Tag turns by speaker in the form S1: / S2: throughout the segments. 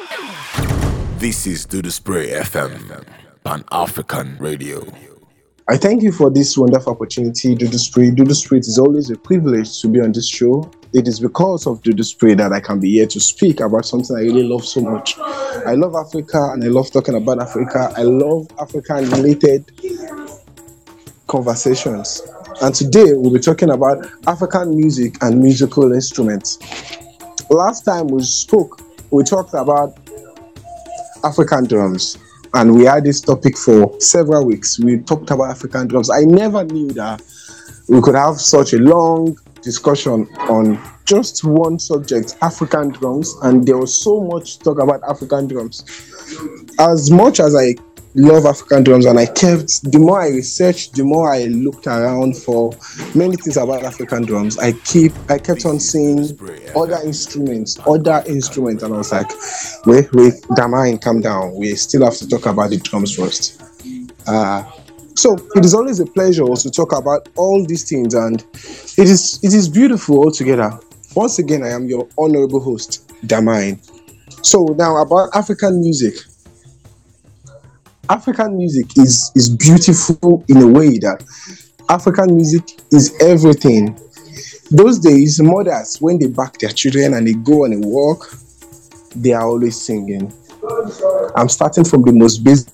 S1: This is Do the Spray FM, Pan African Radio.
S2: I thank you for this wonderful opportunity, Do the Spray. Do the Spray is always a privilege to be on this show. It is because of Do the Spray that I can be here to speak about something I really love so much. I love Africa and I love talking about Africa. I love African-related conversations. And today we'll be talking about African music and musical instruments. Last time we spoke, we talked about African drums. And we had this topic for several weeks. We talked about African drums. I never knew that we could have such a long discussion on just one subject, African drums. And there was so much to talk about African drums. As much as I love African drums and the more I researched, the more I looked around for many things about African drums, I kept on seeing other instruments, and I was like, wait, Damine, calm down. We still have to talk about the drums first. So it is always a pleasure to talk about all these things, and it is beautiful altogether. Once again, I am your honorable host, Damine. So now about African music. African music is beautiful in a way that African music is everything. Those days, mothers, when they back their children and they go on a walk, they are always singing. I'm starting from the most basic,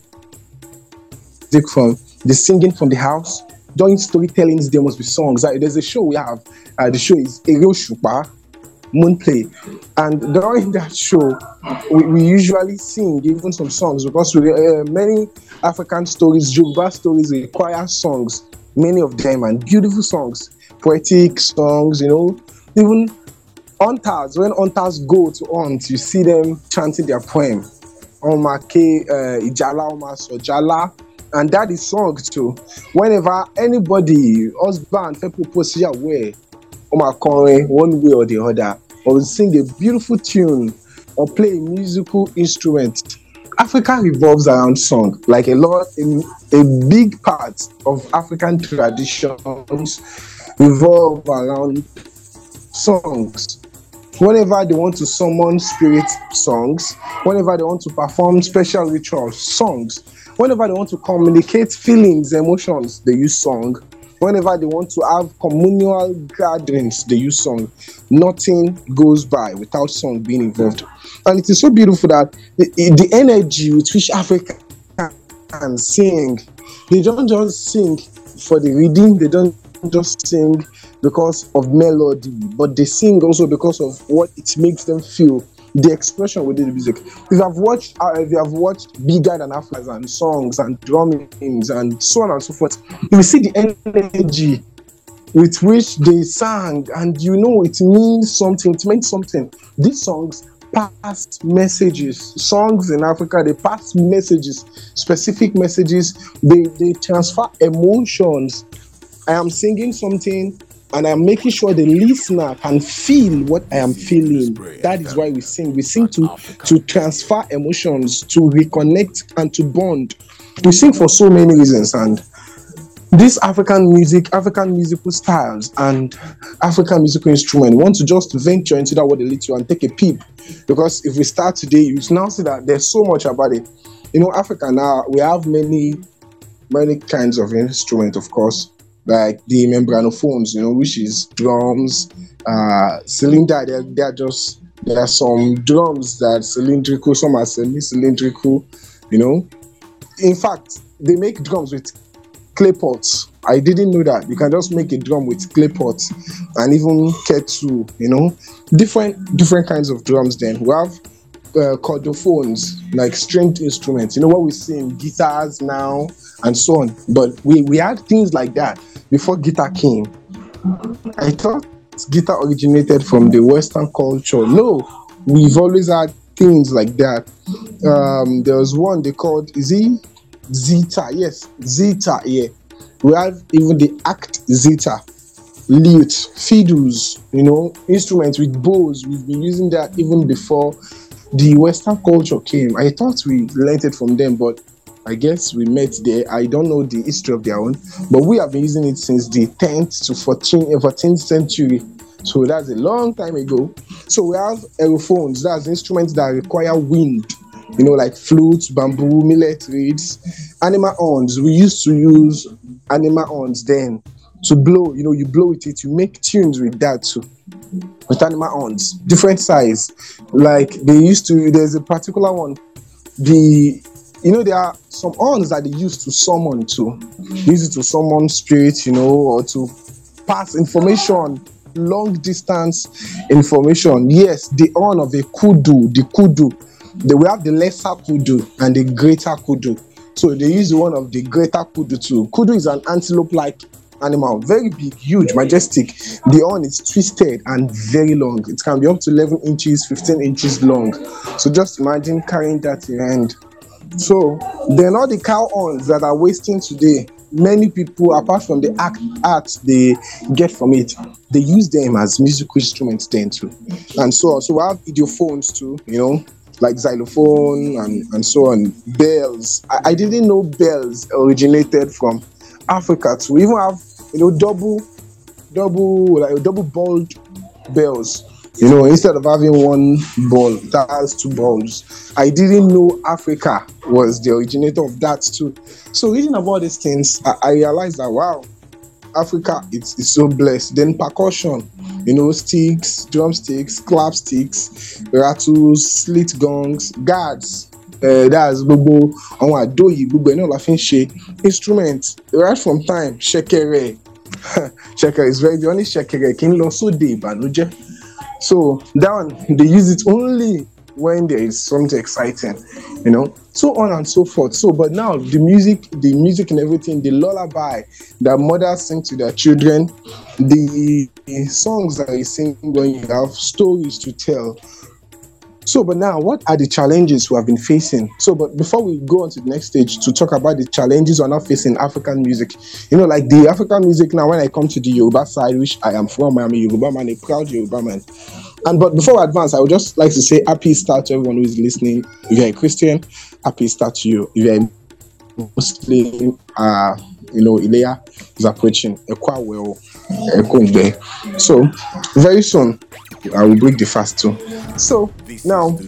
S2: from the singing from the house. During storytellings, there must be songs. There's a show we have. The show is Ero Shupa, Moonplay. And during that show, we usually sing even some songs because many African stories, Yoruba stories require songs, many of them, and beautiful songs, poetic songs, even hunters. When hunters go to hunt, you see them chanting their poem. Omake, Ijala, Omasojala, and that is song too. Whenever anybody, husband, propose your way, Omakore, one way or the other, or sing a beautiful tune or play a musical instrument. Africa revolves around song. Like a big part of African traditions revolve around songs. Whenever they want to summon spirit, songs. Whenever they want to perform special rituals, songs. Whenever they want to communicate feelings, emotions, they use song. Whenever they want to have communal gatherings, they use song. Nothing goes by without song being involved. And it is so beautiful that the energy with which Africans sing, they don't just sing for the reading, they don't just sing because of melody, but they sing also because of what it makes them feel. The expression within the music. If you have watched Bigger Than Africa and songs and drummings and so on and so forth, you will see the energy with which they sang, and it means something. It meant something. These songs pass messages. Songs in Africa, they pass messages, specific messages. They transfer emotions. I am singing something, and I'm making sure the listener can feel what I am feeling. That is why we sing. We sing to transfer emotions, to reconnect, and to bond. We sing for so many reasons. And this African musical styles, and African musical instruments, want to just venture into that word a little and take a peep. Because if we start today, you now see that there's so much about it. Africa now, we have many kinds of instruments, of course. Like the membranophones, which is drums, cylinder. There are some drums that are cylindrical, some are semi-cylindrical, In fact, they make drums with clay pots. I didn't know that. You can just make a drum with clay pots and even kettle, different kinds of drums. Then we have chordophones, like stringed instruments. What we see in guitars now and so on. But we had things like that before guitar came. I thought guitar originated from the Western culture. No, we've always had things like that. There was one they called, Zither? Yes, Zither, yeah. We have even the act zither, lute, fiddles, instruments with bows. We've been using that even before the Western culture came. I thought we learned it from them, but I guess we met there. I don't know the history of their own, but we have been using it since the 10th to 14th century. So that's a long time ago. So we have aerophones, that's instruments that require wind, like flutes, bamboo, millet reeds, animal horns. We used to use animal horns then to blow, you blow with it, you make tunes with that too. With animal horns, different size. Like there's a particular one. There are some horns that they use to summon to. Use it to summon spirits, or to pass information, long distance information. Yes, the horn of a kudu, the kudu. We have the lesser kudu and the greater kudu. So they use one of the greater kudu too. Kudu is an antelope-like animal, very big, huge, majestic. The horn is twisted and very long. It can be up to 11 inches, 15 inches long. So just imagine carrying that in your hand. So then all the cow horns that are wasting today, many people, apart from the art they get from it, they use them as musical instruments then too. And so on. So we have idiophones too, like xylophone and so on. Bells. I didn't know bells originated from Africa too. We even have, double balled bells. Instead of having one ball, that has two balls. I didn't know Africa was the originator of that too. So reading about these things, I realized that, wow, Africa is so blessed. Then percussion, sticks, drumsticks, clapsticks, rattles, slit gongs, guards. That's gbogbo àwọn àdóyè gbogbo ẹ̀ náà la fi ń ṣe instrument right from time. Ṣẹ̀kẹ̀rẹ̀ ṣẹ̀kẹ̀rẹ̀ is the only ṣẹ̀kẹ̀rẹ̀ kì í lọ sóde ìbànújẹ́. So that one, they use it only when there is something exciting, so on and so forth. So, but now the music and everything, the lullaby that mothers sing to their children, the songs that they sing when you have stories to tell. So, but now, what are the challenges we have been facing? So, but before we go on to the next stage to talk about the challenges we're now facing African music, like the African music now, when I come to the Yoruba side, which I am from, I'm a Yoruba man, a proud Yoruba man. But before I advance, I would just like to say happy Easter to everyone who is listening. If you're a Christian, happy Easter to you. If you're a Muslim, Ileya is approaching. So, very soon, I will break the fast too. So now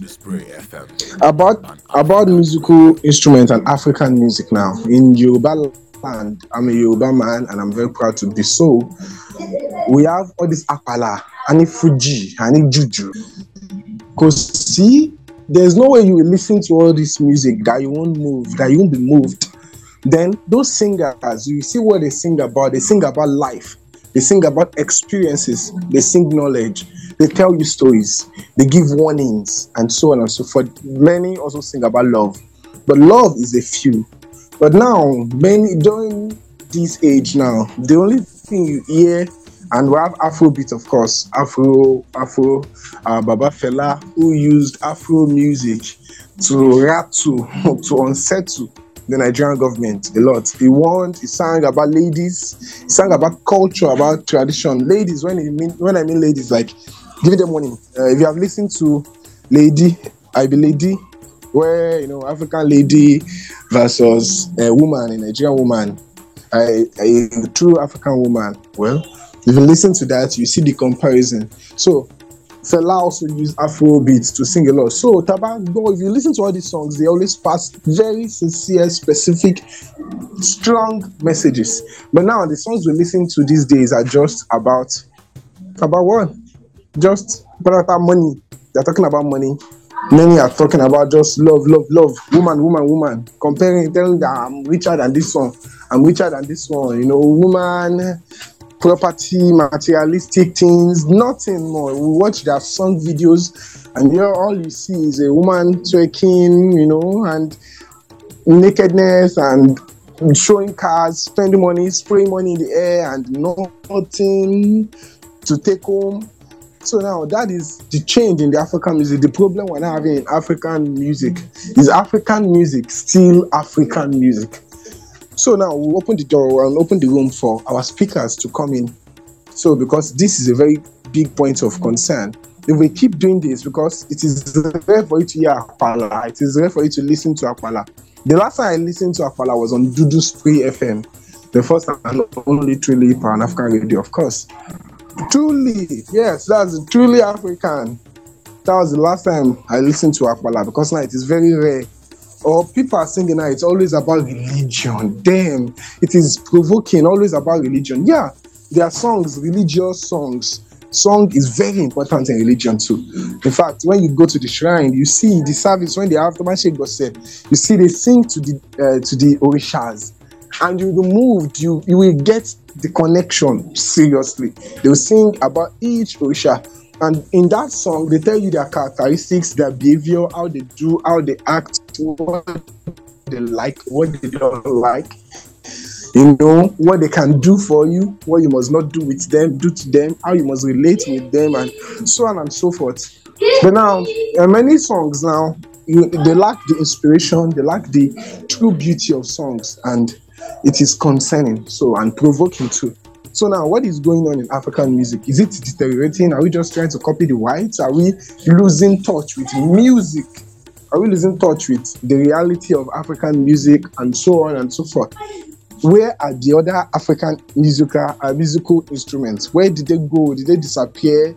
S2: about musical instruments and African music now in Yoruba land. I'm a Yoruba man and I'm very proud to be so. We have all this Apala, and Fuji, and Juju. Because see, there's no way you will listen to all this music that you won't be moved. Then those singers, you see what they sing about. They sing about life. They sing about experiences. They sing knowledge. They tell you stories. They give warnings and so on and so forth. Many also sing about love. But love is a few. But now, during this age now, the only thing you hear, and we have Afrobeat, of course, Afro, Baba Fela, who used Afro music to rap to unsettle the Nigerian government a lot. He sang about ladies, he sang about culture, about tradition. Ladies, when I mean ladies, like give them money. If you have listened to Lady, I Be Lady, where African lady versus a woman, a Nigerian woman, a true African woman. Well, if you listen to that, you see the comparison. So Fela also used Afro beats to sing a lot. So Tabango, if you listen to all these songs, they always pass very sincere, specific, strong messages. But now the songs we listen to these days are just about what? Just about money. They're talking about money. Many are talking about just love, woman. Comparing, telling that I'm richer than this one. Woman, property, materialistic things, nothing more. We watch their song videos, and here all you see is a woman twerking, and nakedness and showing cars, spending money, spraying money in the air, and nothing to take home. So now that is the change in the African music. The problem we're now having in African music is African music still African music. So now we'll open the door and open the room for our speakers to come in. So because this is a very big point of concern. If we keep doing this, because it is rare for you to hear Akpala, it is rare for you to listen to Akpala. The last time I listened to Akpala was on Dudu Spray FM. The first and only truly Pan-African radio, of course. Truly, yes, that's truly African. That was the last time I listened to Akbala because now it is very rare. Or people are singing now, it's always about religion. Damn, it is provoking, always about religion. Yeah, there are songs, religious songs. Song is very important in religion too. In fact, when you go to the shrine, you see the service when they have Tomashe Gose, you see they sing to the Orishas, and you'll be moved. You will get the connection seriously. They will sing about each Orisha. And in that song, they tell you their characteristics, their behavior, how they do, how they act, what they like, what they don't like. You know, what they can do for you, what you must not do with them, do to them, how you must relate with them, and so on and so forth. But now, many songs now, they lack the inspiration, they lack the true beauty of songs, and it is concerning, so, and provoking too. So now, what is going on in African music? Is it deteriorating? Are we just trying to copy the whites? Are we losing touch with music? Are we losing touch with the reality of African music and so on and so forth? Where are the other African musical instruments? Where did they go? Did they disappear?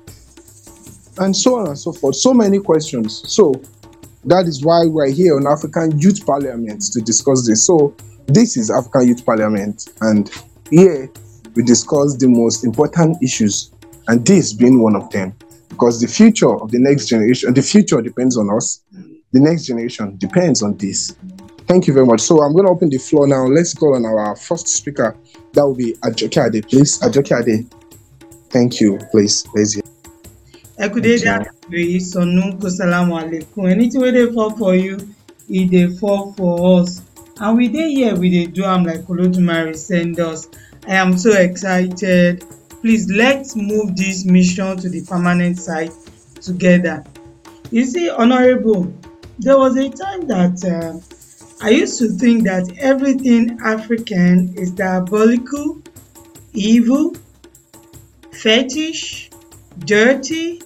S2: And so on and so forth. So many questions. So that is why we're here on African Youth Parliament to discuss this. So this is African Youth Parliament, and here we discuss the most important issues, and this being one of them, because the future of the next generation, the future depends on us. The next generation depends on this. Thank you very much. So I'm going to open the floor now. Let's go on our first speaker. That will be Ajoke Ade, please. Ajoke Ade. Thank you, please.
S3: Good day, Sonu, Assalamu alaikum. Anything where they fall for you, it they fall for us. And we dey here, we dey do am like Olodumare send us. I am so excited. Please, let's move this mission to the permanent site together. You see, Honorable, there was a time that I used to think that everything African is diabolical, evil, fetish, dirty,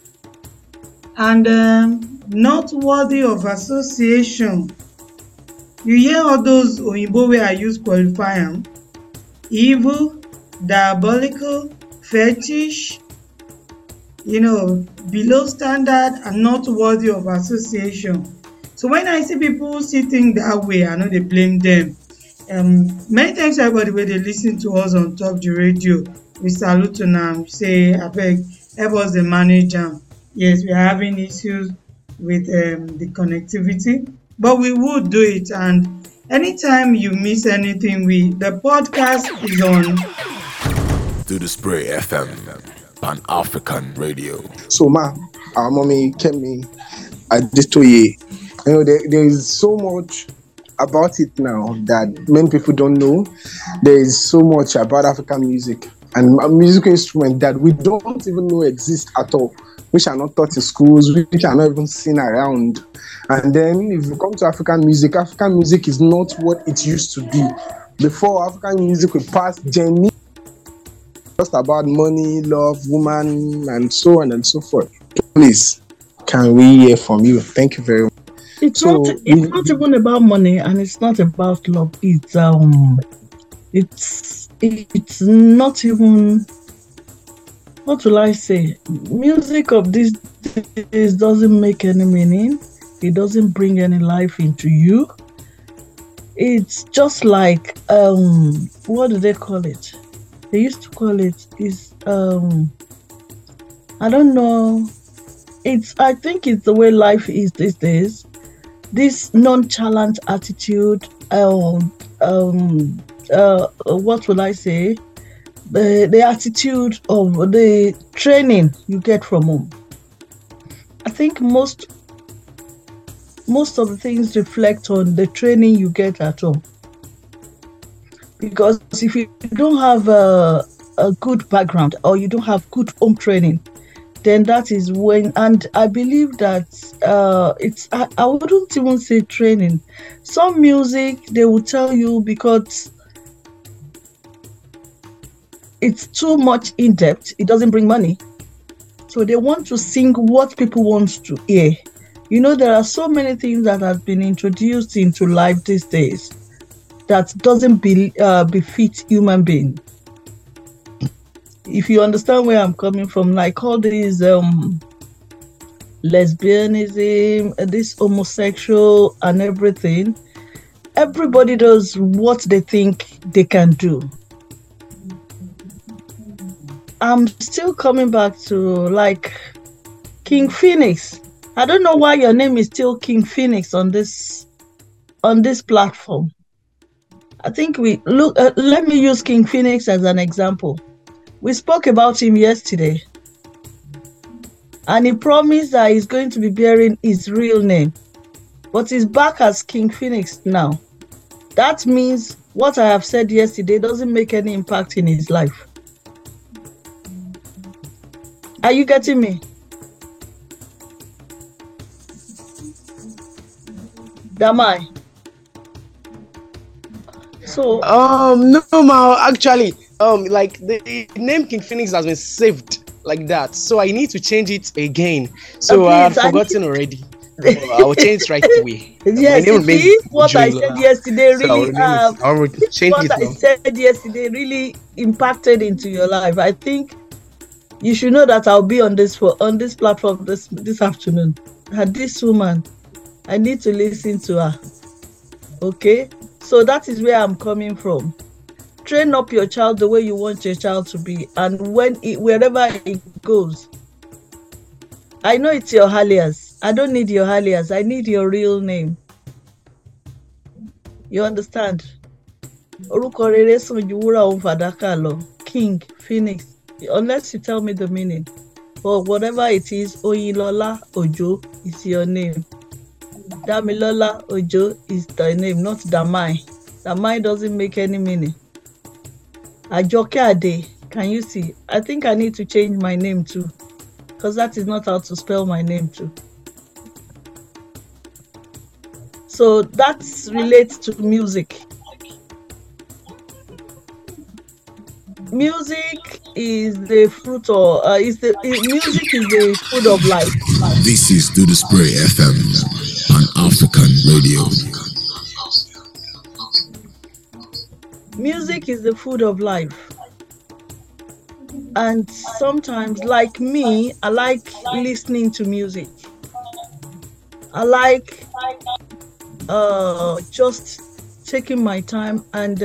S3: and not worthy of association. You hear all those Oyinbo wey I use qualify am: evil, diabolical, fetish, below standard and not worthy of association. So when I see people sitting that way, I know they blame them. Many times everybody wey dey listen to us on top the radio, we salute them, say abeg help us dey manage am. Yes, we are having issues with the connectivity, but we would do it. And anytime you miss anything, the podcast is on
S1: Do the Spray FM, Pan-African Radio.
S2: So our mommy Kemi Adetoye, there is so much about it now that many people don't know. There is so much about African music and musical instruments that we don't even know exist at all, which are not taught in schools, which are not even seen around. And then if you come to African music is not what it used to be. Before, African music would pass journey, just about money, love, woman, and so on and so forth. Please, can we hear from you? Thank you very much.
S4: It's not even about money, and it's not about love. It's not even, what will I say? Music of these days doesn't make any meaning. It doesn't bring any life into you. It's just like what do they call it? They used to call it I don't know. I think it's the way life is these days. This nonchalant attitude, what will I say? The attitude of the training you get from home. I think most of the things reflect on the training you get at home. Because if you don't have a good background or you don't have good home training, then that is when, and I believe that I wouldn't even say training. Some music, they will tell you because it's too much in depth, it doesn't bring money. So they want to sing what people want to hear. There are so many things that have been introduced into life these days that doesn't befit human being. if you understand where I'm coming from, like all these lesbianism, this homosexual and everything, everybody does what they think they can do. I'm still coming back to like King Phoenix. I don't know why your name is still King Phoenix on this platform. I think we look. Let me use King Phoenix as an example. We spoke about him yesterday, and he promised that he's going to be bearing his real name, but he's back as King Phoenix now. That means what I have said yesterday doesn't make any impact in his life. Are you getting me? Damai. So
S5: no, ma. Actually, like the name King Phoenix has been saved like that, so I need to change it again. So I've forgotten already. I'll change it right away.
S4: Yes, you see what I said yesterday really.
S5: I'll change
S4: what
S5: it
S4: I
S5: now.
S4: said yesterday really impacted into your life. I think you should know that I'll be on this platform this afternoon. This woman, I need to listen to her. Okay, so that is where I'm coming from. Train up your child the way you want your child to be, and wherever it goes. I know it's your alias. I don't need your alias. I need your real name. You understand? Orúkọ rere sàn ju wúrà òun fàdákà lọ. King Phoenix. Unless you tell me the meaning. But whatever it is, Oyinlola Ojo is your name. Damilola Ojo is the name, not Damai. Damai doesn't make any meaning. Ajoke Ade, can you see? I think I need to change my name too, because that is not how to spell my name too. So that relates to music. Music is the fruit or music is the food of life.
S1: This is Do the Spray FM, Pan-African Radio.
S4: Music is the food of life. And sometimes, like me, I like listening to music. I like just taking my time and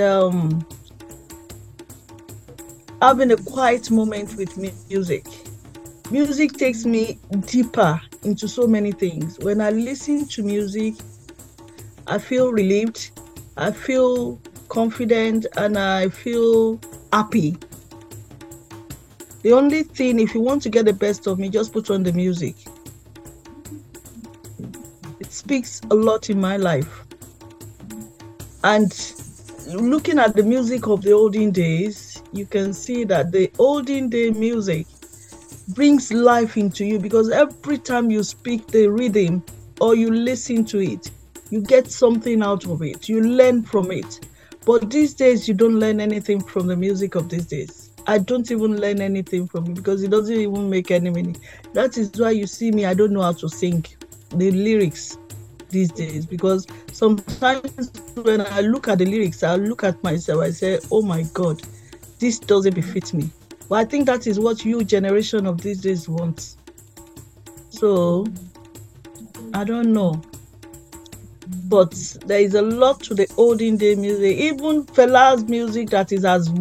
S4: having a quiet moment with music. Music takes me deeper into so many things. When I listen to music, I feel relieved, I feel confident, and I feel happy. The only thing, if you want to get the best of me, just put on the music. It speaks a lot in my life. And looking at the music of the olden days, you can see that the olden day music brings life into you, because every time you speak the rhythm or you listen to it, you get something out of it. You learn from it. But these days, you don't learn anything from the music of these days. I don't even learn anything from it because it doesn't even make any meaning. That is why you see me, I don't know how to sing the lyrics these days, because sometimes when I look at the lyrics, I look at myself, I say, oh my God, this doesn't befit me. But I think that is what you generation of these days wants. So, I don't know. But there is a lot to the olden day music, even Fela's music that is as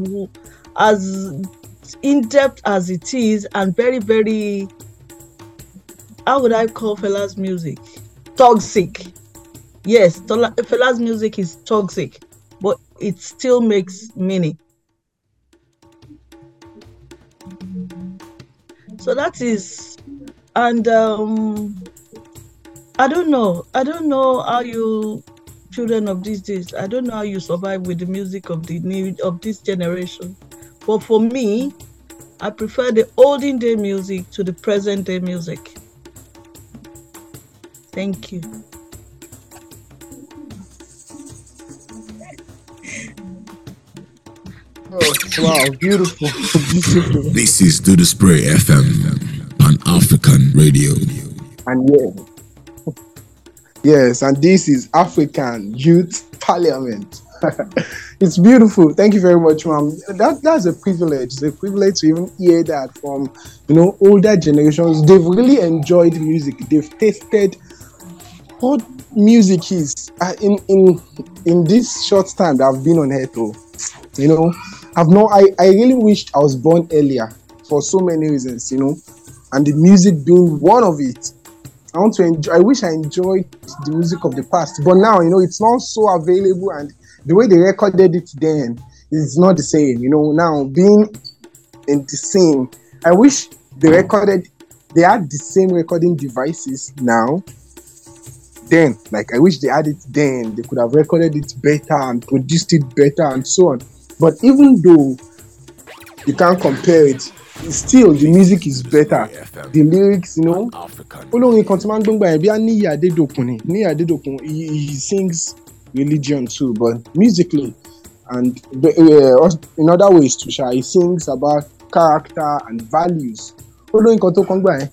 S4: in-depth as it is, and very, very, how would I call Fela's music? Toxic. Yes, Fela's music is toxic, but it still makes meaning. So that is, and I don't know how you children of these days, I don't know how you survive with the music of this generation. But for me, I prefer the olden day music to the present day music. Thank you.
S5: Oh, wow, beautiful.
S1: This is Do the Spray FM, Pan-African Radio.
S2: And yes, and this is African Youth Parliament. It's beautiful. Thank you very much, ma'am. That's a privilege. It's a privilege to even hear that from older generations. They've really enjoyed music. They've tasted what music is. In this short time that I've been on Earth, I really wished I was born earlier for so many reasons, and the music being one of it. I wish I enjoyed the music of the past, but now, it's not so available, and the way they recorded it then is not the same, now being in the same. I wish they had the same recording devices now. Then, I wish they had it then. They could have recorded it better and produced it better and so on. But even though you can't compare it, still the music is better. The lyrics, he sings religion too, but musically and in other ways too, he sings about character and values. The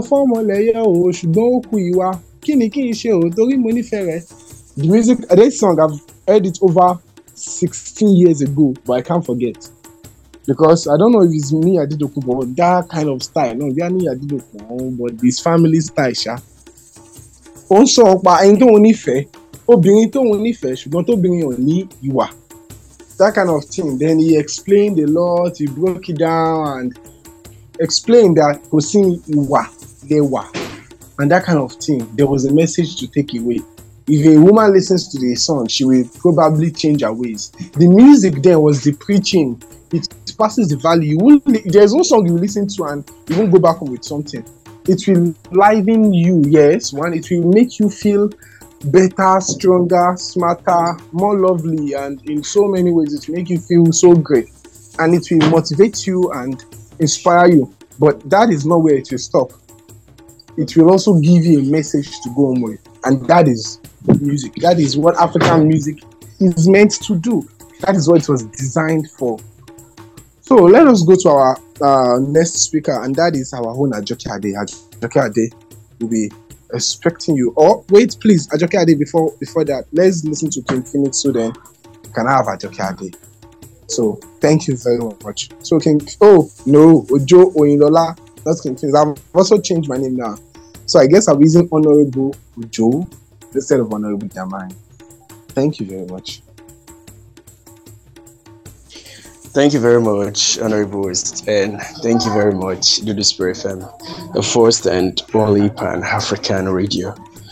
S2: music, this song, I've heard it over 16 years ago, but I can't forget. Because I don't know if it's me Adedoku, but that kind of style. No, they are me Adedoku, but this family style, sha. Also, but I don't only fair. Obìnrin tó ń nífẹ̀ẹ́ ṣùgbọ́n tóbìnrin ò ní ìwà. That kind of thing. Then he explained a lot. He broke it down and explained that kò sí ìwà lẹ́wà, and that kind of thing. There was a message to take away. If a woman listens to the song, she will probably change her ways. The music then was the preaching. It passes the value. There's no song you listen to and you won't go back home with something. It will liven you, yes. One, it will make you feel better, stronger, smarter, more lovely, and in so many ways it will make you feel so great. And it will motivate you and inspire you. But that is not where it will stop. It will also give you a message to go home with. And that is music. That is what African music is meant to do. That is what it was designed for. So let us go to our next speaker, and that is our own Ajoke Ade. Ajoke Ade will be expecting you. Oh, wait, please, Ajoke Ade, before that, let's listen to King Phoenix so then we can have Ajoke Ade. So thank you very much. So Ojo Oyinlola, that's King Phoenix. I've also changed my name now. So I guess I'm using Honorable Ojo instead of Honorable Jamai. Thank you very much.
S5: Thank you very much, Honorable, and thank you very much, Dudu Spirit FM, the first and only Pan-African radio.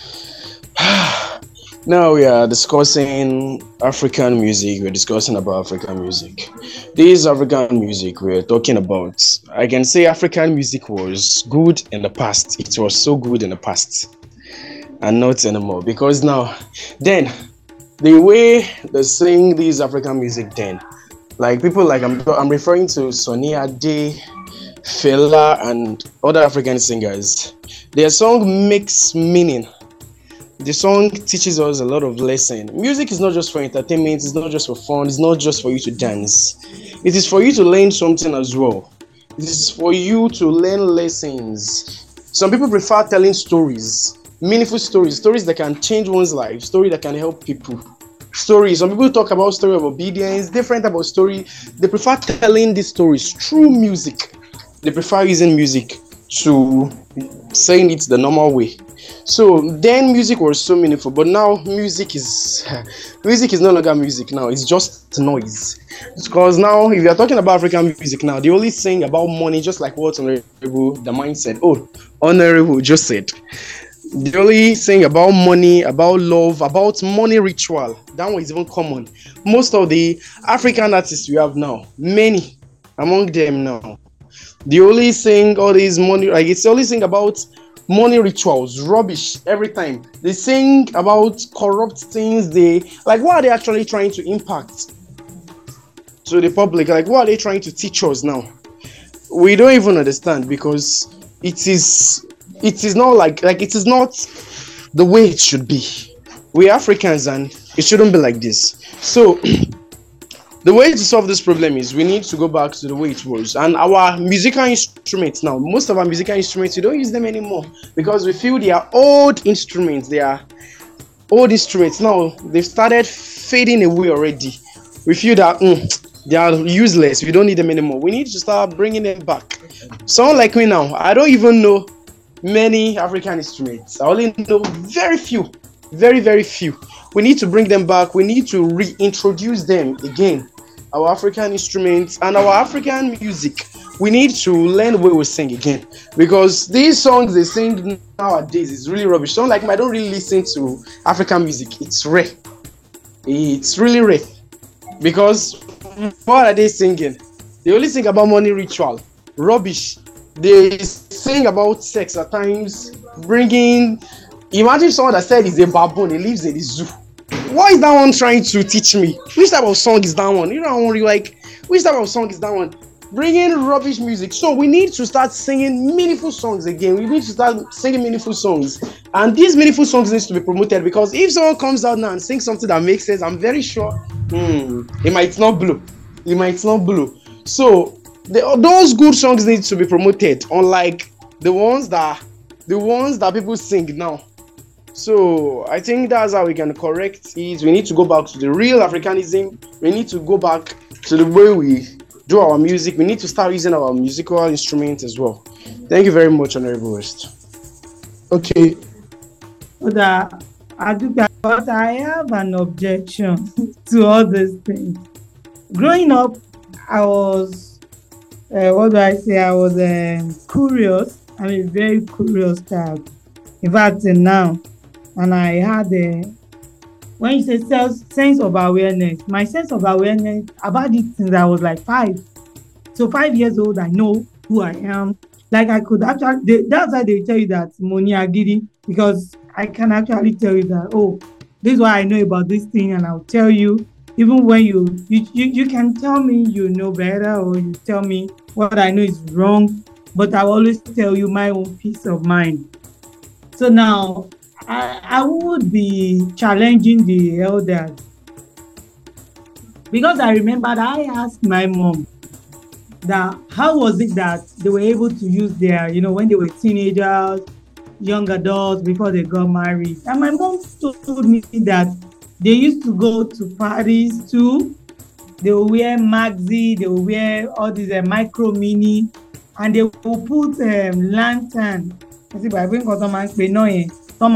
S5: Now we are discussing African music. We're discussing about African music. This African music we're talking about, I can say African music was good in the past. It was so good in the past, and not anymore. Because now, then, the way they sing this African music then, like people like I'm referring to Sunny Ade, Fela, and other African singers. Their song makes meaning. The song teaches us a lot of lessons. Music is not just for entertainment. It's not just for fun. It's not just for you to dance. It is for you to learn something as well. It is for you to learn lessons. Some people prefer telling stories, meaningful stories that can change one's life, stories that can help people. Stories. Some people talk about story of obedience, different about story. They prefer telling these stories through music. They prefer using music to saying it the normal way. So then music was so meaningful, but now music is no longer music now. It's just noise. Because now, if you're talking about African music now, they only sing about money, just like what Honorable the mind said. Oh, Honorable just said. They only sing about money, about love, about money ritual. That one is even common. Most of the African artists we have now, many among them now, they only sing all these money, like it's only sing about money rituals, rubbish every time. They sing about corrupt things. What are they actually trying to impact to the public? Like, what are they trying to teach us now? We don't even understand, because it is not like it is not the way it should be. We're Africans and it shouldn't be like this. So the way to solve this problem is we need to go back to the way it was. And our musical instruments now, most of our musical instruments, we don't use them anymore because we feel they are old instruments. They are old instruments. Now they've started fading away already. We feel that they are useless. We don't need them anymore. We need to start bringing them back. Someone like me now, I don't even know many African instruments. I only know very few, very, very few. We need to bring them back. We need to reintroduce them again. Our African instruments and our African music. We need to learn the way we sing again, because these songs they sing nowadays is really rubbish. Someone like me, I don't really listen to African music. It's rare. It's really rare, because what are they singing? They only sing about money ritual, rubbish. They sing about sex at times, bringing. Imagine someone that said he's a baboon, he lives in the zoo. What is that one trying to teach me? Which type of song is that one? You know, I want to like, which type of song is that one? Bringing rubbish music. So we need to start singing meaningful songs again. We need to start singing meaningful songs, and these meaningful songs needs to be promoted, because if someone comes out now and sings something that makes sense, I'm very sure it might not blow. It might not blow. So those good songs need to be promoted, unlike the ones that people sing now. So I think that's how we can correct it. We need to go back to the real Africanism. We need to go back to the way we do our music. We need to start using our musical instruments as well. Thank you very much, Honorable West.
S2: Okay.
S3: But I have an objection to all these things. Growing up, I was, I was curious. I'm a very curious child. In fact, now, and I had when you say sense of awareness, my sense of awareness about it since I was like 5. So 5 years old, I know who I am. Like I could actually, that's why they tell you that money agidi, because I can actually tell you that, oh, this is what I know about this thing, and I'll tell you, even when you can tell me you know better, or you tell me what I know is wrong, but I'll always tell you my own peace of mind. So now, I would be challenging the elders, because I remember that I asked my mom that how was it that they were able to use their, when they were teenagers, young adults, before they got married. And my mom told me that they used to go to parties too. They will wear maxi, they will wear all these micro mini, and they will put lantern. So,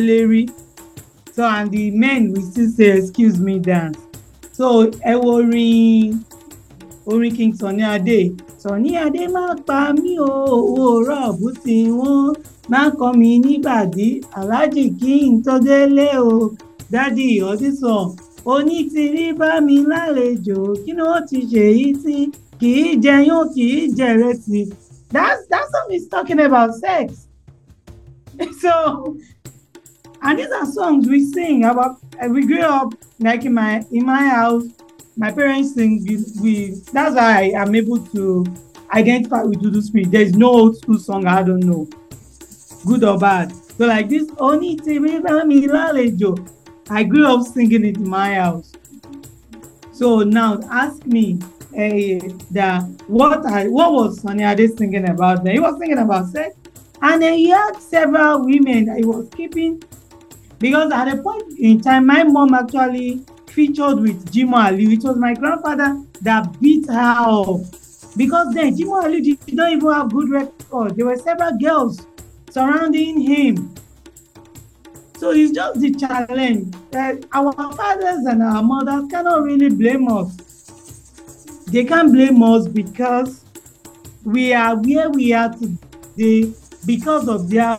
S3: and the men will still say, excuse me, dance. So, orin King Sunny Ade má pa mí o, rọ́ọ̀bù tí wọ́n má kọ́ mi nígbàdí, Alhaji kí n tó délé o, Daddy Odison, onítìrí bá mi lálejò, kí ni wọ́n ti ṣe yìí tí kì í jẹyán kì í jẹrẹsì. That song is talking about sex. So, and these are songs we sing about. We grew up like in my house. My parents sing. That's why I am able to identify with Dudu Spirit. There's no old school song I don't know, good or bad. So like this, Oni Timi Bami Lalejo, I grew up singing it in my house. So now ask me, what was Sunny Ade singing about? Then he was singing about sex, and then he had several women that he was keeping, because at a point in time, my mom actually featured with Jimo Ali. It was my grandfather that beat her up, because then Jimo Ali did not even have good record. There were several girls surrounding him. So it's just the challenge that our fathers and our mothers cannot really blame us. They can't blame us because we are where we are today because of their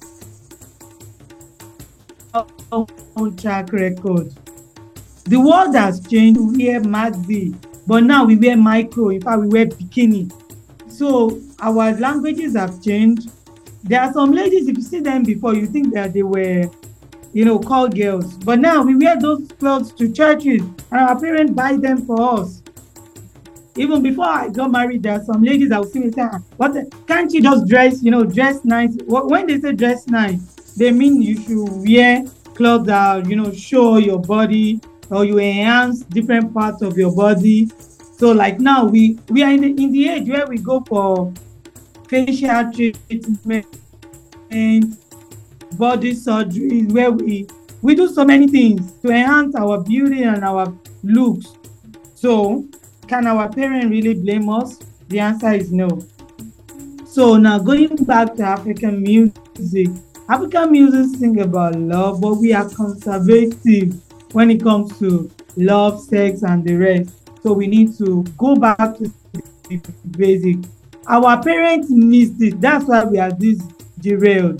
S3: own track record. The world has changed. We wear maxi, but now we wear micro. In fact, we wear bikini. So our languages have changed. There are some ladies, if you see them before, you think that they were, call girls. But now we wear those clothes to churches, and our parents buy them for us. Even before I got married, there are some ladies that will see me say, can't you just dress, dress nice? When they say dress nice, they mean you should wear clothes that, show your body, or you enhance different parts of your body. So like now, we are in the age where we go for facial treatment and body surgery, where we We do so many things to enhance our beauty and our looks. So, can our parents really blame us? The answer is no. So now going back to African music sing about love, but we are conservative when it comes to love, sex, and the rest. So we need to go back to the basic. Our parents missed it. That's why we are this derailed.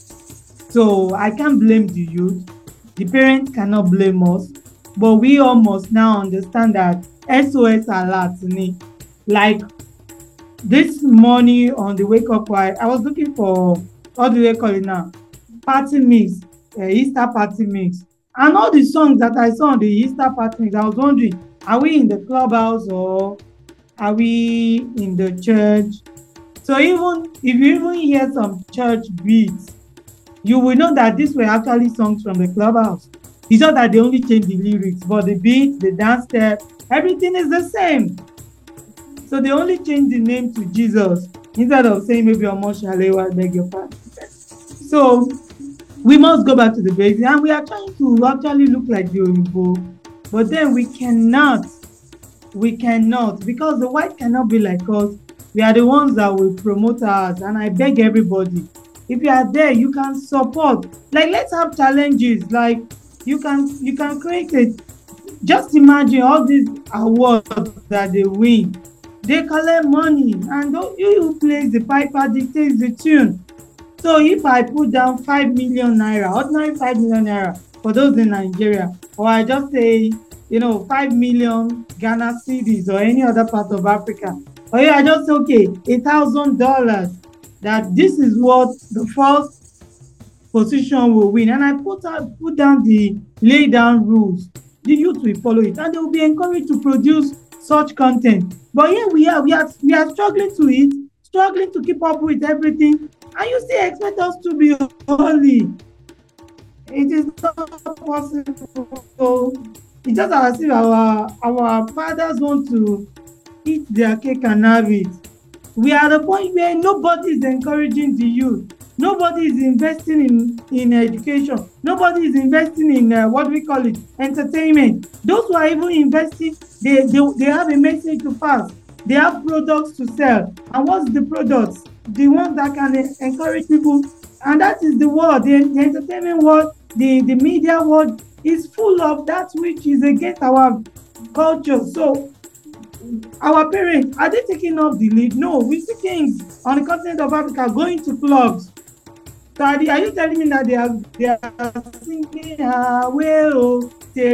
S3: So I can't blame the youth. The parents cannot blame us. But we all must now understand that SOS alert, like this morning on the wake up call, I was looking for, what do they call it now? Party mix, Easter party mix. And all the songs that I saw on the Easter party mix, I was wondering, are we in the clubhouse or are we in the church? So even if you even hear some church beats, you will know that these were actually songs from the clubhouse. It's just that they only change the lyrics, but the beat, the dance step, everything is the same. So they only change the name to Jesus instead of saying maybe Omo Shalewa, beg your pardon. So we must go back to the basics, and we are trying to actually look like the Oyibo, but then we cannot, because the white cannot be like us. We are the ones that will promote us, and I beg everybody, if you are there, you can support. Like, let's have challenges. Like, you can create it. Just imagine all these awards that they win. They collect money, and you who plays the piper dictates the tune. So if I put down 5 million naira, ordinary 5 million naira for those in Nigeria, or I just say, 5 million Ghana cedis or any other part of Africa, or I just say, okay, $1,000, that this is what the first position will win, and I put down the lay down rules, the youth will follow it, and they will be encouraged to produce such content. But here we are struggling to eat, struggling to keep up with everything, and you still expect us to be holy. It is not possible. It's just as if our fathers want to eat their cake and have it. We are at the point where nobody is encouraging the youth. Nobody is investing in education. Nobody is investing in entertainment. Those who are even investing, they have a message to pass. They have products to sell. And what's the products? The ones that can encourage people. And that is the world, the entertainment world, the media world is full of that which is against our culture. So our parents, are they taking up the lead? No, we see things on the continent of Africa going to clubs. So are you telling me that they are singing well,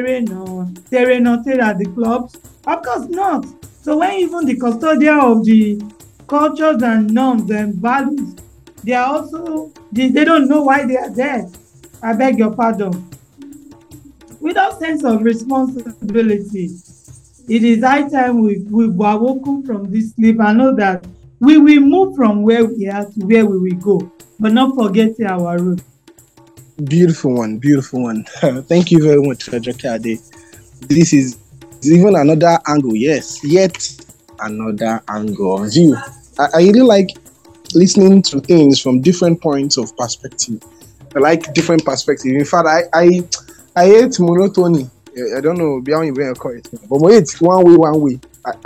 S3: Tereno at the clubs? Of course not. So when even the custodian of the cultures and norms and values, they are also, they don't know why they are there. I beg your pardon. Without sense of responsibility, it is high time we were woken from this sleep and know that we will move from where we are to where we will go, but not forgetting our roots.
S2: Beautiful one. Thank you very much, Ajokade. This is even another angle. Yes, yet another angle of view. I really like listening to things from different points of perspective. I like different perspectives. In fact, I hate monotony. I don't know beyond even correct, but it's one way.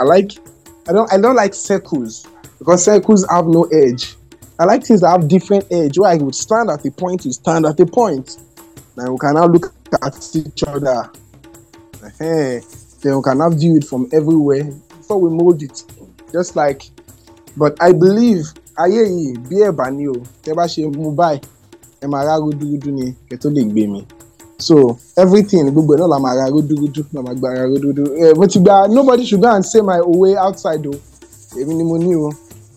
S2: I don't like circles, because circles have no edge. I like things that have different edge, where I would stand at a point, you stand at a point. Now we can now look at each other. Then we can now view it from everywhere before we mold it. Just like, but I believe aye be bani o teba she mobile e mara gudugudu ni ke to le gbe mi. So everything gbogbo na la mara gudugudu na magbara gudugudu. But nobody should go and say my way outside though. Èmi ni mo ní o.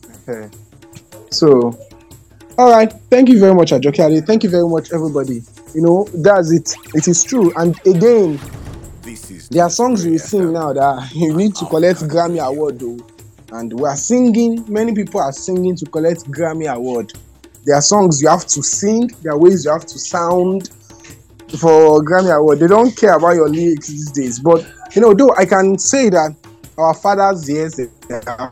S2: So, all right. Thank you very much, Ajokade. Thank you very much, everybody. That's it. It is true. And again, there are songs we sing now that you need to collect Grammy Award, though. And we are singing. Many people are singing to collect Grammy Award. There are songs you have to sing. There are ways you have to sound for Grammy Award. They don't care about your lyrics these days. But though I can say that our fathers, yes, they are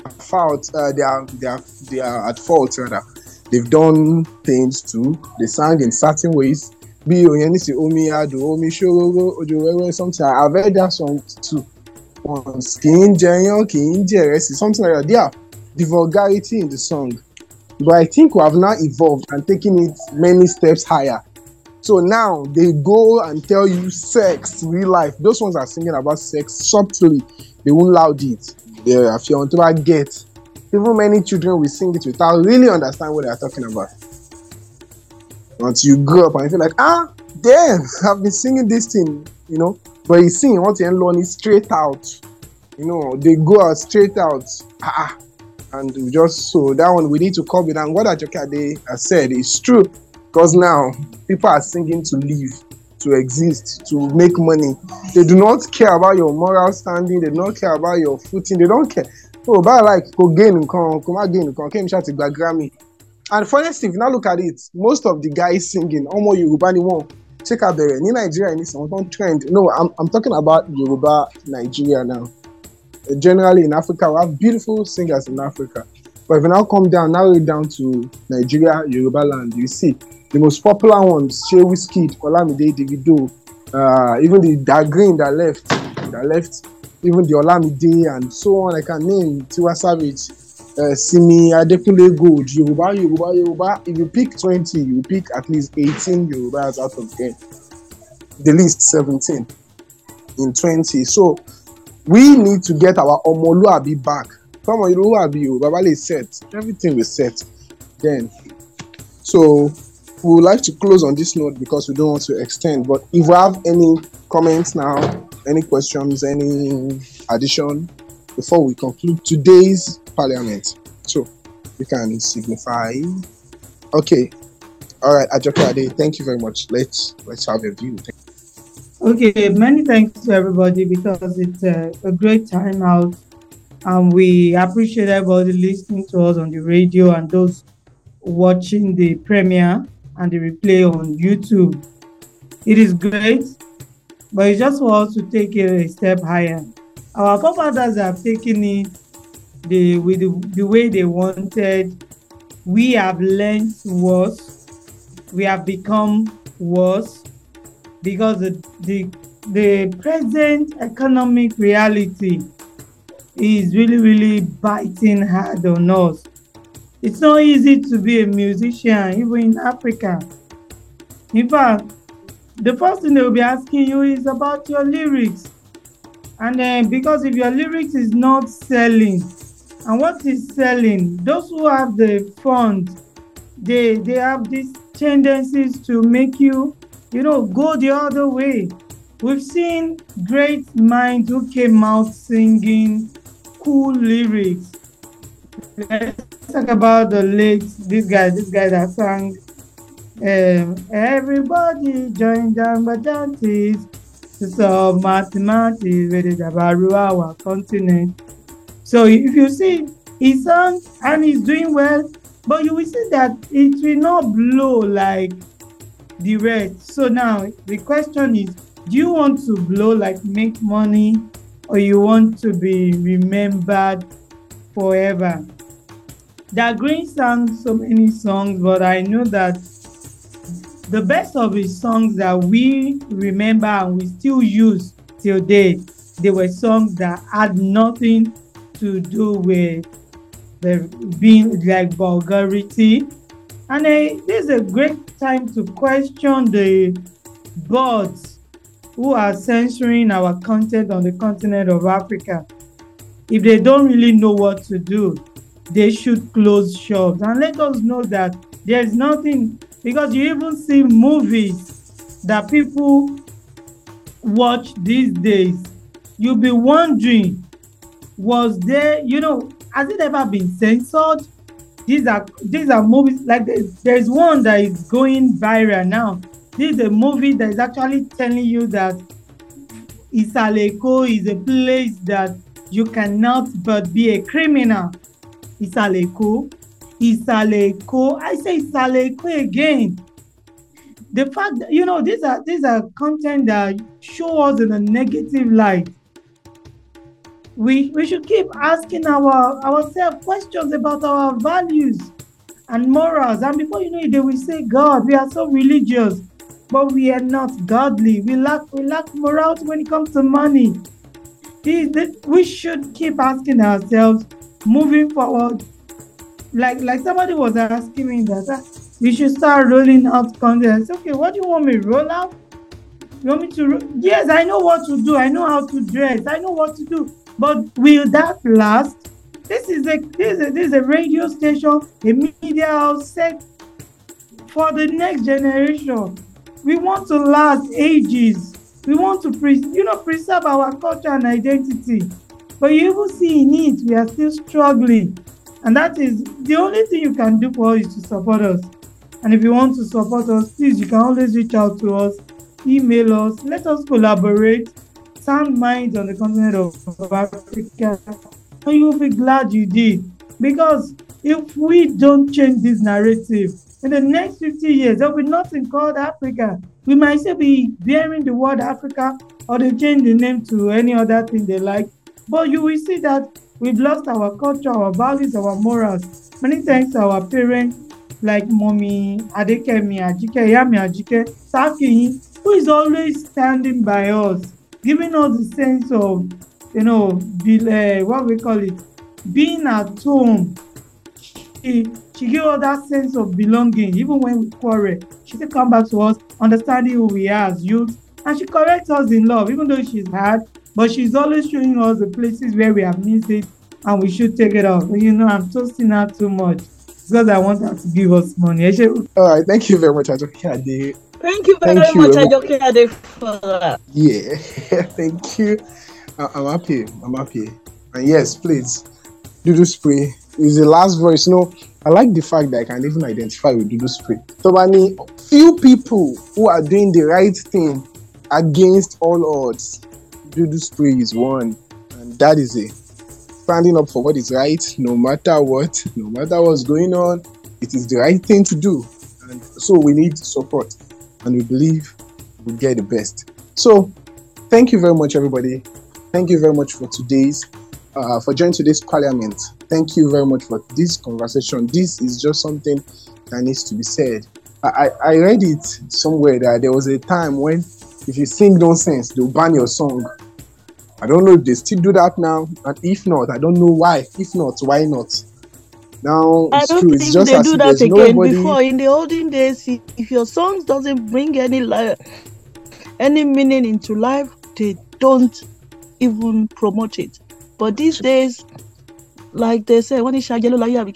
S2: at fault rather. They've done things too. They sang in certain ways. Be Oyenisi Omi Ado, Omi Shorogo, Ojo something. I've heard that song too. On Skin Janyo, Kin Jeresi, something like that. Yeah, the vulgarity in the song. But I think we have now evolved and taken it many steps higher. So now they go and tell you sex, real life. Those ones are singing about sex subtly. They won't loud it. If you want to get, even many children will sing it without really understand what they are talking about. Once you grow up and you feel like, damn, I've been singing this thing, you know. But you sing what you learn it straight out. You know, they go out straight out. And we just, so that one we need to curb it. And what Ajokade has said is true. Because now people are singing to live, to exist, to make money. They do not care about your moral standing. They do not care about your footing. They don't care. Oh, but like, go gain, come again, came shot to Grammy. And honestly, if you now look at it, most of the guys singing, Omo Yoruba ni won. Check out the in Nigeria and it's on trend. No, I'm talking about Yoruba Nigeria now. Generally in Africa, we have beautiful singers in Africa. But if you now come down, narrow it down to Nigeria, Yoruba land, you see the most popular ones, Shey Wizkid, Olamide, Davido, even the Dagreen that left, even the Olamide and so on. I can name Tiwa Savage, Simi, Adekunle Gold, Yoruba. If you pick 20, you pick at least 18 Yorubas out of 10. The least 17 in 20. So we need to get our Omoluabi back. Come on, Omoluabi, Babale is set. Everything is set. Then, so we would like to close on this note because we don't want to extend. But if you have any comments now, any questions, any addition before we conclude today's parliament, so we can signify. Okay, all right, Ajokade, thank you very much. Let's have a view.
S3: Okay, many thanks to everybody because it's a great time out, and we appreciate everybody listening to us on the radio and those watching the premiere and the replay on YouTube. It is great, but it's just for us to take it a step higher. Our forefathers have taken it the way they wanted. We have learned worse. We have become worse because the present economic reality is really biting hard on us. It's not easy to be a musician, even in Africa. In fact, the first thing they will be asking you is about your lyrics. And then because if your lyrics is not selling, and what is selling, those who have the funds, they have these tendencies to make you, go the other way. We've seen great minds who came out singing cool lyrics. Let's talk about the late, this guy that sang, everybody join down but dances to solve mathematics with the Dabaru our continent. So if you see, he sang and he's doing well, but you will see that it will not blow like the rest. So now the question is, do you want to blow, like make money, or you want to be remembered forever? Dagreen sang so many songs, but I know that the best of his songs that we remember and we still use till date, they were songs that had nothing to do with the being like vulgarity. And this is a great time to question the bots who are censoring our content on the continent of Africa. If they don't really know what to do, they should close shops and let us know that there's nothing, because you even see movies that people watch these days. You'll be wondering, was there, has it ever been censored? These are movies, like there's one that is going viral now. This is a movie that is actually telling you that Isaleko is a place that you cannot but be a criminal. Isaleko, I say Isaleko again. The fact that, these are content that show us in a negative light. We should keep asking ourselves questions about our values and morals. And before you know it, they will say, God, we are so religious. but we are not godly. We lack morality when it comes to money. We should keep asking ourselves, moving forward. Like somebody was asking me that we should start rolling out content. Okay, what do you want me to roll out? You want me to? Yes, I know what to do. I know how to dress. I know what to do. But will that last? This is a radio station, a media house set for the next generation. We want to last ages. We want to preserve our culture and identity. But you even see in it, we are still struggling. And that is the only thing you can do for us is to support us. And if you want to support us, please, you can always reach out to us, email us, let us collaborate, sound minds on the continent of Africa. And you'll be glad you did. Because if we don't change this narrative, in the next 50 years, there will be nothing called Africa. We might still be bearing the word Africa, or they change the name to any other thing they like. But you will see that we've lost our culture, our values, our morals. Many thanks to our parents, like Mommy Adekemi Ajike, Yami Ajike, Saki, who is always standing by us, giving us the sense of, what we call it, being at home. She gives us that sense of belonging, even when we quarrel. She still come back to us, understanding who we are as youth, and she corrects us in love, even though she's hard, but she's always showing us the places where we have missed it, and we should take it off. I'm toasting her too much because I want her to give us money.
S2: All right, thank you very much, Ajoke Ade.
S4: Thank you very much, Ajoke Ade, for that.
S2: Yeah, thank you. I'm happy. And yes, please, Dudu Spray is the last voice. I like the fact that I can even identify with Dudu Spray. So many few people who are doing the right thing against all odds. Dudu Spray is one, and that is it. Standing up for what is right, no matter what's going on, it is the right thing to do. And so we need support, and we believe we'll get the best. So thank you very much, everybody. Thank you very much for joining today's parliament. Thank you very much for this conversation. This is just something that needs to be said. I read it somewhere that there was a time when if you sing nonsense, they'll ban your song. I don't know if they still do that now, and if not, I don't know why. If not, why not? Now it's true. It's just
S4: they do that again. Before, in the olden days, if your song doesn't bring any meaning into life, they don't even promote it. But these days, like they say, when it's yellow, like have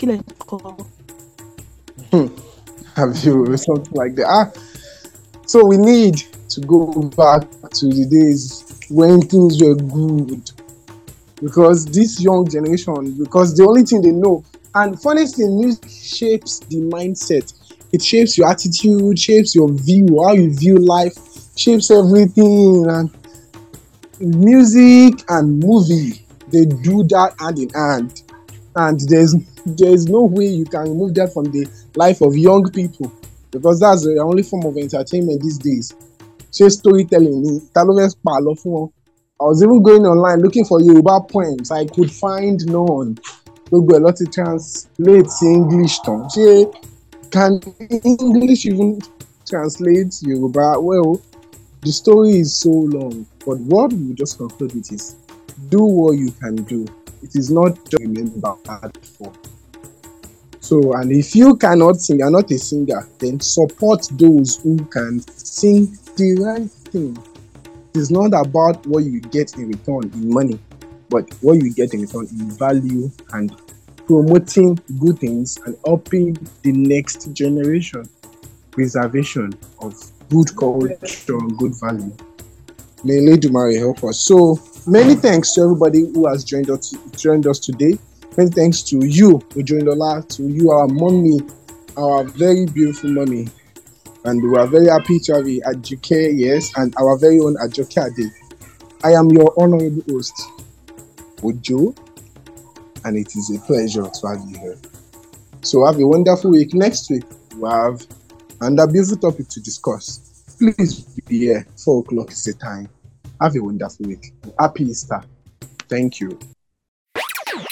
S2: you something like that? So we need to go back to the days when things were good, because this young generation, because the only thing they know, and funniest thing, music shapes the mindset. It shapes your attitude, shapes your view, how you view life, shapes everything. And music and movie, they do that hand in hand, and there's no way you can remove that from the life of young people, because that's the only form of entertainment these days. So storytelling, I was even going online looking for Yoruba poems. I could find none. Gbogbo ẹ̀ ló ti translate sí English tán. Can English even translate Yoruba? Well, the story is so long, but what we will just conclude with is, do what you can do. It is not just remembered for. So, and if you cannot sing, you're not a singer, then support those who can sing the right thing. It is not about what you get in return in money, but what you get in return in value and promoting good things and helping the next generation. Preservation of good culture and good value. May Ledumare help us. So many thanks to everybody who has joined us today. Many thanks to you, Ojoindola, to you, our mommy, our very beautiful mommy. And we are very happy to have Ajoke, yes, and our very own Ajoke Ade. I am your honorable host, Ojo, and it is a pleasure to have you here. So have a wonderful week. Next week, we have another beautiful topic to discuss. Please be here. 4 o'clock is the time. Have a wonderful week. Happy Easter. Thank you.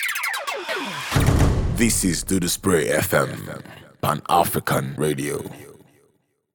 S1: This is Do the Spray FM, Pan African Radio.